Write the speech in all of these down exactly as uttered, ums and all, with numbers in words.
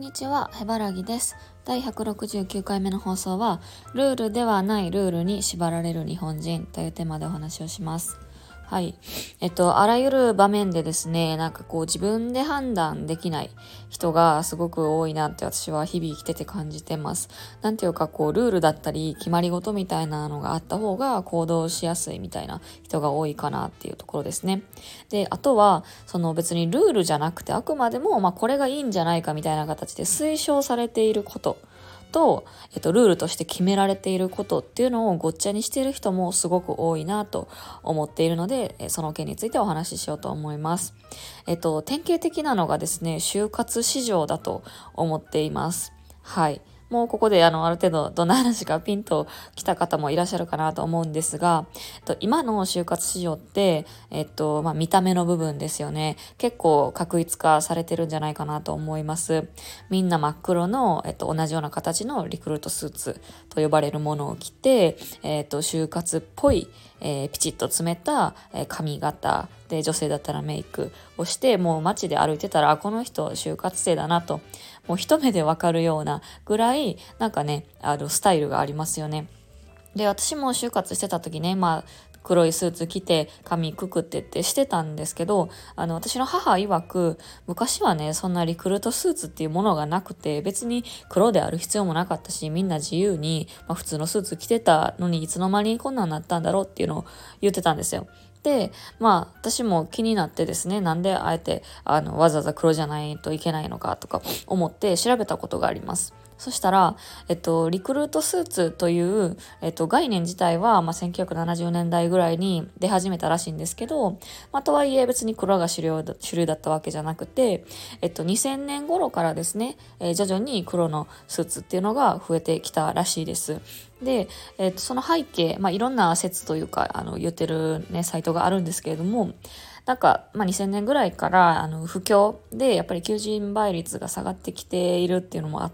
にちは、へばらぎです。だいひゃくろくじゅうきゅうかいめの放送は、ルールではないルールに縛られる日本人というテーマでお話をします。はい。えっと、あらゆる場面でですね、なんかこう自分で判断できない人がすごく多いなって私は日々生きてて感じてます。なんていうかこうルールだったり決まり事みたいなのがあった方が行動しやすいみたいな人が多いかなっていうところですね。で、あとは、その別にルールじゃなくてあくまでもまあこれがいいんじゃないかみたいな形で推奨されていることと、えっと、ルールとして決められていることっていうのをごっちゃにしている人もすごく多いなと思っているので、その件についてお話ししようと思います。えっと、典型的なのがですね、就活市場だと思っています。はい。もうここであのある程度どんな話かピンと来た方もいらっしゃるかなと思うんですが、えっと、今の就活市場って、えっとまあ、見た目の部分ですよね。結構確一化されてるんじゃないかなと思います。みんな真っ黒の、えっと、同じような形のリクルートスーツと呼ばれるものを着て、えっと、就活っぽい、えー、ピチッと詰めた、えー、髪型で、女性だったらメイクをして、もう街で歩いてたら、この人就活生だなと、もう一目でわかるようなぐらい、なんかね、あのスタイルがありますよね。で、私も就活してた時ね、まあ、黒いスーツ着て髪くくってってしてたんですけど、あの、私の母曰く、昔はね、そんなリクルートスーツっていうものがなくて、別に黒である必要もなかったし、みんな自由に、まあ、普通のスーツ着てたのに、いつの間にこんなんなったんだろうっていうのを言ってたんですよ。で、まあ、私も気になってですね、なんであえて、あの、わざわざ黒じゃないといけないのかとか思って調べたことがあります。そしたら、えっと、リクルートスーツという、えっと、概念自体は、まあ、せんきゅうひゃくななじゅうねんだいぐらいに出始めたらしいんですけど、まあ、とはいえ別に黒が主流だ、主流だったわけじゃなくて、えっと、にせんねん頃からですね、えー徐々に黒のスーツっていうのが増えてきたらしいです。で、えっと、その背景、まあ、いろんな説というか、あの、言ってるね、サイトがあるんですけれども、なんか、まあ、にせんねんぐらいからあの不況でやっぱり求人倍率が下がってきているっていうのもあって、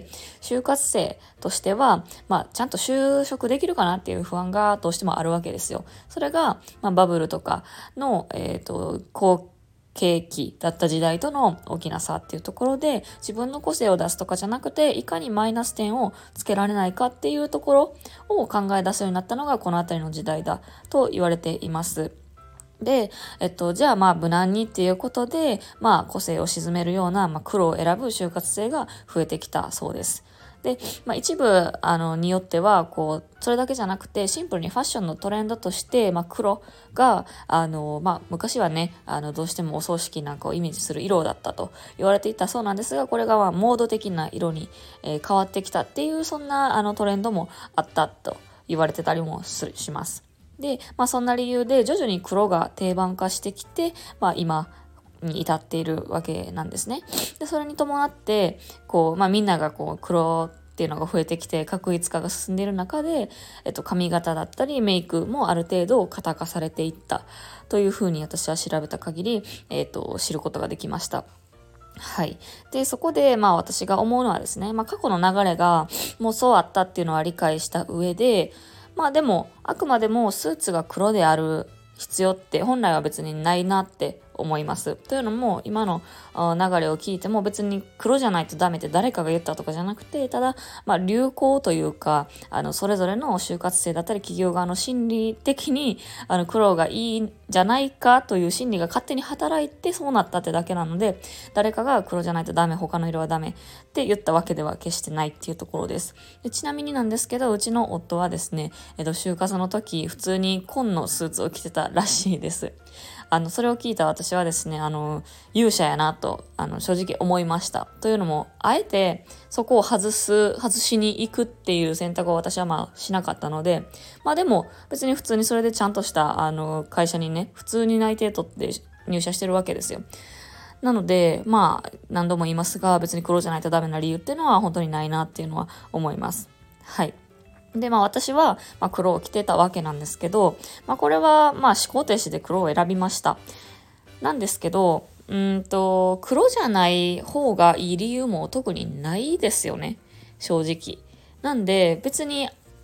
就活生としては、まあ、ちゃんと就職できるかなっていう不安がどうしてもあるわけですよ。それが、まあ、バブルとかの、えっと、高景気だった時代との大きな差っていうところで、自分の個性を出すとかじゃなくて、いかにマイナス点をつけられないかっていうところを考え出すようになったのがこのあたりの時代だと言われています。で、えっと、じゃあまあ無難にっていうことで、まあ個性を鎮めるような、まあ、黒を選ぶ就活生が増えてきたそうです。で、まあ、一部あのによってはこうそれだけじゃなくてシンプルにファッションのトレンドとして、まあ、黒があの、まあ、昔はねあのどうしてもお葬式なんかをイメージする色だったと言われていたそうなんですが、これがまあモード的な色に、えー変わってきたっていうそんなあのトレンドもあったと言われてたりもすします。で、まあそんな理由で徐々に黒が定番化してきて、まあ今に至っているわけなんですね。で、それに伴って、こう、まあみんながこう黒っていうのが増えてきて確一化が進んでいる中で、えっと髪型だったりメイクもある程度型化されていったというふうに私は調べた限り、えっと知ることができました。はい。で、そこで、まあ私が思うのはですね、まあ過去の流れがもうそうあったっていうのは理解した上で、まあでも、あくまでもスーツが黒である必要って本来は別にないなって思います。というのも、今のあ流れを聞いても別に黒じゃないとダメって誰かが言ったとかじゃなくて、ただ、まあ流行というか、あの、それぞれの就活生だったり企業側の心理的に、あの、黒がいいんじゃないかという心理が勝手に働いてそうなったってだけなので、誰かが黒じゃないとダメ、他の色はダメって言ったわけでは決してないっていうところです。でちなみになんですけど、うちの夫はですね、えっと、就活の時、普通に紺のスーツを着てたらしいです。あの、それを聞いた私はですね、あの、勇者やなと、あの、正直思いました。というのも、あえてそこを外す、外しに行くっていう選択を私はまあしなかったので、まあでも別に普通にそれでちゃんとした、あの、会社にね、普通に内定取って入社してるわけですよ。なので、まあ、何度も言いますが、別に黒じゃないとダメな理由っていうのは本当にないなっていうのは思います。はい。で、まあ私は、まあ、黒を着てたわけなんですけど、まあこれは、まあ思考停止で黒を選びました。なんですけど、うーんと、黒じゃない方がいい理由も特にないですよね。正直。なんで、別に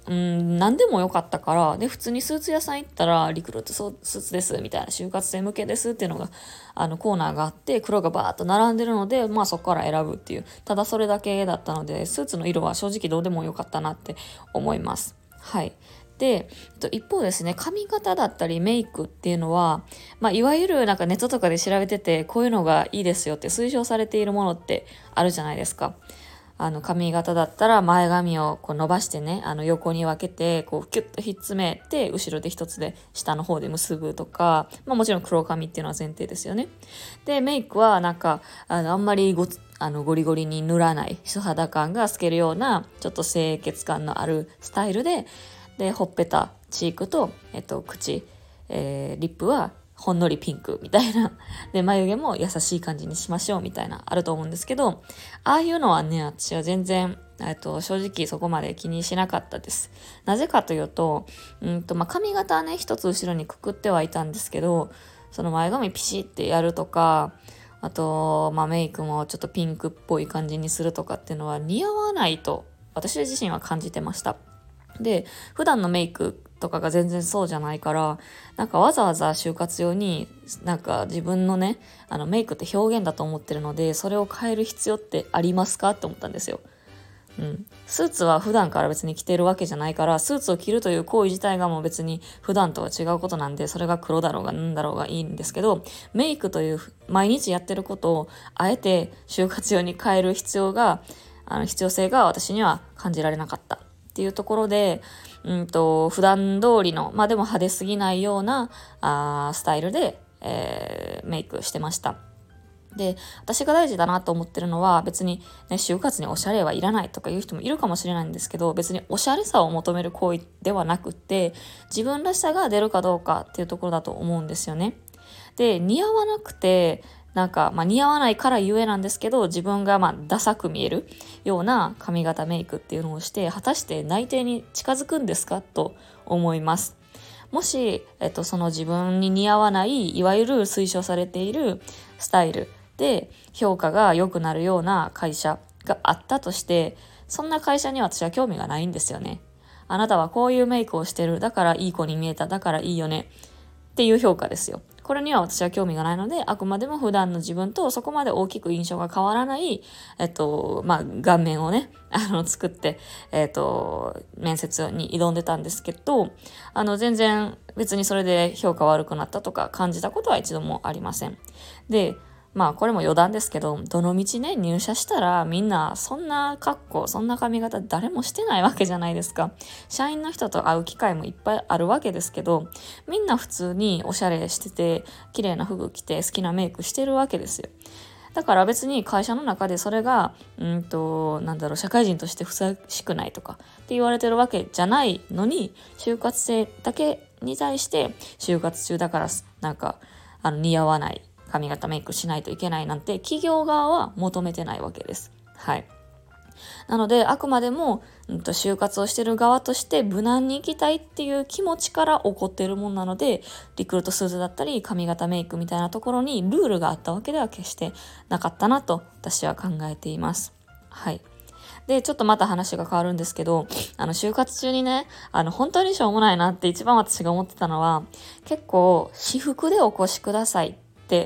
うん、何でもよかったから、で、普通にスーツ屋さん行ったら、リクルートスーツです、みたいな、就活生向けですっていうのが、あの、コーナーがあって、黒がバーっと並んでるので、まあそこから選ぶっていう、ただそれだけだったので、スーツの色は正直どうでもよかったなって思います。はい。で、一方ですね、髪型だったりメイクっていうのは、まあ、いわゆるなんかネットとかで調べてて、こういうのがいいですよって推奨されているものってあるじゃないですか。あの髪型だったら前髪をこう伸ばしてね、あの横に分けてこうキュッとひっつめて後ろで一つで下の方で結ぶとか、まあ、もちろん黒髪っていうのは前提ですよね。でメイクはなんかあのあんまりごあのゴリゴリに塗らない素肌感が透けるようなちょっと清潔感のあるスタイルで、でほっぺたチークと、えっと、口、えー、リップはほんのりピンクみたいな。で、眉毛も優しい感じにしましょうみたいな、あると思うんですけど、ああいうのはね、私は全然、えっと、正直そこまで気にしなかったです。なぜかというと、うんと、まあ、髪型はね、一つ後ろにくくってはいたんですけど、その前髪ピシってやるとか、あと、まあ、メイクもちょっとピンクっぽい感じにするとかっていうのは似合わないと、私自身は感じてました。で、普段のメイクとかが全然そうじゃないから、なんかわざわざ就活用に、なんか自分のね、あのメイクって表現だと思ってるので、それを変える必要ってありますかって思ったんですよ。うん。スーツは普段から別に着てるわけじゃないから、スーツを着るという行為自体がもう別に普段とは違うことなんで、それが黒だろうがなんだろうがいいんですけど、メイクという毎日やってることを、あえて就活用に変える必要が、あの必要性が私には感じられなかったっていうところで、うんと、普段通りの、まあでも派手すぎないような、あースタイルで、えーメイクしてました。で、私が大事だなと思ってるのは、別にね、就活におしゃれはいらないとかいう人もいるかもしれないんですけど、別におしゃれさを求める行為ではなくって、自分らしさが出るかどうかっていうところだと思うんですよね。で、似合わなくて、なんか、まあ、似合わないからゆえなんですけど、自分がまあダサく見えるような髪型メイクっていうのをして、果たして内定に近づくんですかと思います。もし、えっと、その自分に似合わない、いわゆる推奨されているスタイルで評価が良くなるような会社があったとして、そんな会社には私は興味がないんですよね。あなたはこういうメイクをしてる。だからいい子に見えた。だからいいよね。っていう評価ですよ。これには私は興味がないので、あくまでも普段の自分とそこまで大きく印象が変わらない、えっと、まあ、顔面をね、あの、作って、えっと、面接に挑んでたんですけど、あの、全然別にそれで評価悪くなったとか感じたことは一度もありません。で、まあこれも余談ですけど、どの道ね、入社したらみんなそんな格好、そんな髪型誰もしてないわけじゃないですか。社員の人と会う機会もいっぱいあるわけですけど、みんな普通におしゃれしてて、綺麗な服着て好きなメイクしてるわけですよ。だから別に会社の中でそれが、うんと、なんだろう、社会人としてふさわしくないとかって言われてるわけじゃないのに、就活生だけに対して、就活中だから、なんか、あの、似合わない髪型メイクしないといけないなんて企業側は求めてないわけです。はい。なのであくまでも、うん、と就活をしてる側として無難に行きたいっていう気持ちから起こっているもんなので、リクルートスーツだったり髪型メイクみたいなところにルールがあったわけでは決してなかったなと私は考えています。はい。で、ちょっとまた話が変わるんですけど、あの、就活中にね、あの、本当にしょうもないなって一番私が思ってたのは、結構、私服でお越しくださいって、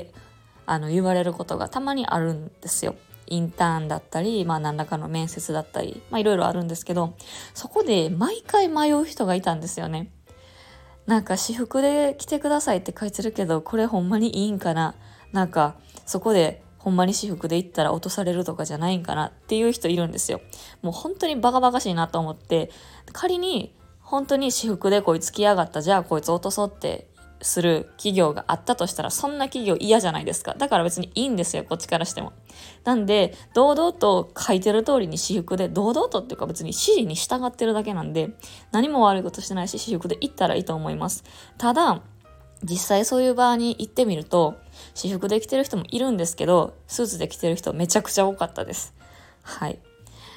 あの、言われることがたまにあるんですよ。インターンだったり、まあ何らかの面接だったり、まあいろいろあるんですけど、そこで毎回迷う人がいたんですよね。なんか私服で来てくださいって書いてるけど、これほんまにいいんかな、なんかそこでほんまに私服で行ったら落とされるとかじゃないんかなっていう人いるんですよ。もう本当にバカバカしいなと思って、仮に本当に私服でこいつ来やがった、じゃあこいつ落とそうってする企業があったとしたら、そんな企業嫌じゃないですか。だから別にいいんですよ、こっちからしても。なんで堂々と書いてる通りに私服で、堂々とっていうか別に指示に従ってるだけなんで、何も悪いことしてないし、私服で行ったらいいと思います。ただ実際そういう場に行ってみると、私服で着てる人もいるんですけど、スーツで着てる人めちゃくちゃ多かったです。はい。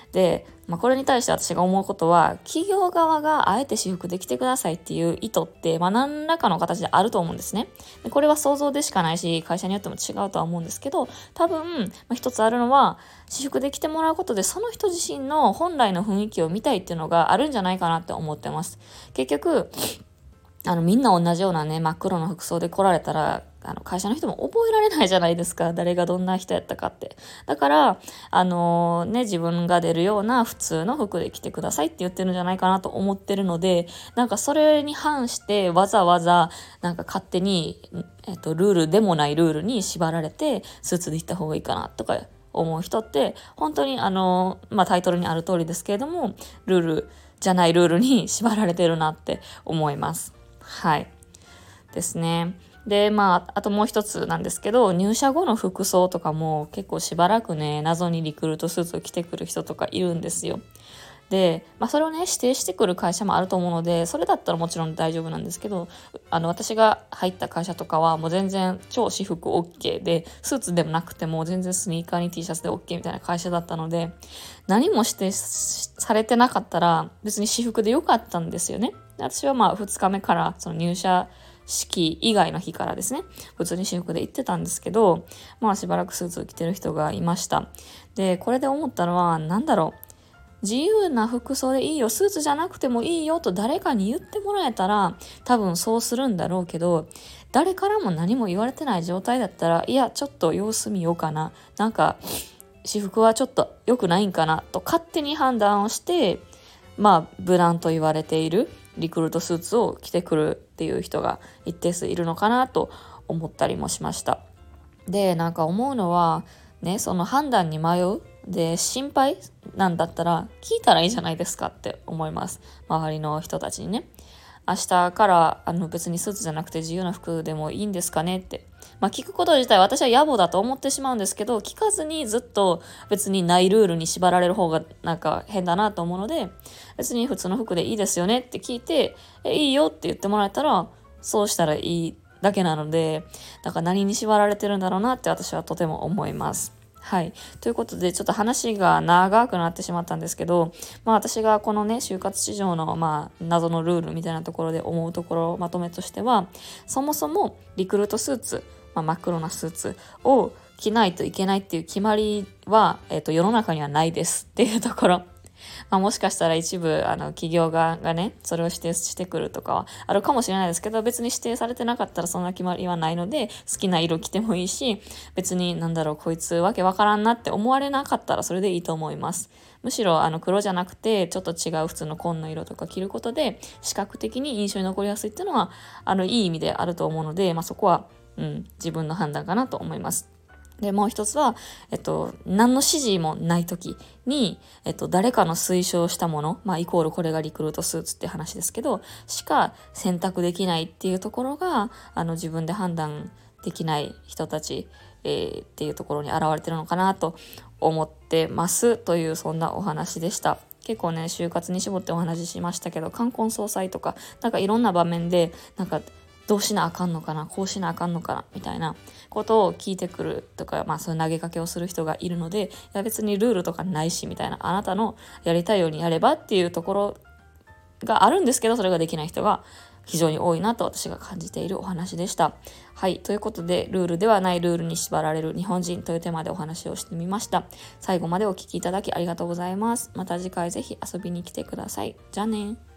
で、まあ、これに対して私が思うことは、企業側があえて私服で来てくださいっていう意図って、まあ、何らかの形であると思うんですね。でこれは想像でしかないし、会社によっても違うとは思うんですけど、多分、まあ、一つあるのは、私服で来てもらうことで、その人自身の本来の雰囲気を見たいっていうのがあるんじゃないかなって思ってます。結局、あのみんな同じようなね真っ黒の服装で来られたらあの会社の人も覚えられないじゃないですか、誰がどんな人やったかって。だからあのーね自分が出るような普通の服で来てくださいって言ってるんじゃないかなと思ってるので、なんかそれに反してわざわざなんか勝手に、えっと、ルールでもないルールに縛られてスーツで行った方がいいかなとか思う人って本当にあのーまあタイトルにある通りですけれども、ルールじゃないルールに縛られてるなって思います。はい。ですね。で、まあ、あともう一つなんですけど、入社後の服装とかも結構しばらくね、謎にリクルートスーツを着てくる人とかいるんですよ。で、まあ、それをね、指定してくる会社もあると思うので、それだったらもちろん大丈夫なんですけど、あの、私が入った会社とかはもう全然超私服 OK で、スーツでもなくても全然スニーカーに T シャツで OK みたいな会社だったので、何も指定されてなかったら別に私服でよかったんですよね。私はまあふつかめからその入社式以外の日からですね、普通に私服で行ってたんですけど、まあしばらくスーツを着てる人がいました。で、これで思ったのは、なんだろう、自由な服装でいいよ、スーツじゃなくてもいいよと誰かに言ってもらえたら多分そうするんだろうけど、誰からも何も言われてない状態だったら、いやちょっと様子見ようかな、なんか私服はちょっと良くないんかなと勝手に判断をして、まあ無難と言われているリクルートスーツを着てくるっていう人が一定数いるのかなと思ったりもしました。で、なんか思うのはね、その判断に迷うで心配なんだったら聞いたらいいじゃないですかって思います。周りの人たちにね、明日からあの別にスーツじゃなくて自由な服でもいいんですかねって、まあ、聞くこと自体私は野暮だと思ってしまうんですけど、聞かずにずっと別にないルールに縛られる方がなんか変だなと思うので、別に普通の服でいいですよねって聞いて、えいいよって言ってもらえたらそうしたらいいだけなので、だから何に縛られてるんだろうなって私はとても思います。はい。ということで、ちょっと話が長くなってしまったんですけど、まあ私がこのね、就活市場のまあ謎のルールみたいなところで思うところ、まとめとしては、そもそもリクルートスーツ、まあ、真っ黒なスーツを着ないといけないっていう決まりは、えっと、世の中にはないですっていうところ。まあ、もしかしたら一部あの企業側がねそれを指定してくるとかはあるかもしれないですけど、別に指定されてなかったらそんな決まりはないので、好きな色着てもいいし、別になんだろうこいつわけわからんなって思われなかったらそれでいいと思います。むしろあの黒じゃなくてちょっと違う普通の紺の色とか着ることで視覚的に印象に残りやすいっていうのはあのいい意味であると思うので、まあ、そこは、うん、自分の判断かなと思います。で、もう一つは、えっと、何の指示もない時に、えっと、誰かの推奨したもの、まあ、イコールこれがリクルートスーツって話ですけど、しか選択できないっていうところが、あの、自分で判断できない人たち、えー、っていうところに現れてるのかなと思ってますという、そんなお話でした。結構ね、就活に絞ってお話ししましたけど、冠婚葬祭とか、なんかいろんな場面で、なんか、どうしなあかんのかな、こうしなあかんのかなみたいなことを聞いてくるとか、まあそういう投げかけをする人がいるので、いや別にルールとかないしみたいな、あなたのやりたいようにやればっていうところがあるんですけど、それができない人が非常に多いなと私が感じているお話でした。はい、ということで、ルールではないルールに縛られる日本人というテーマでお話をしてみました。最後までお聞きいただきありがとうございます。また次回ぜひ遊びに来てください。じゃあね。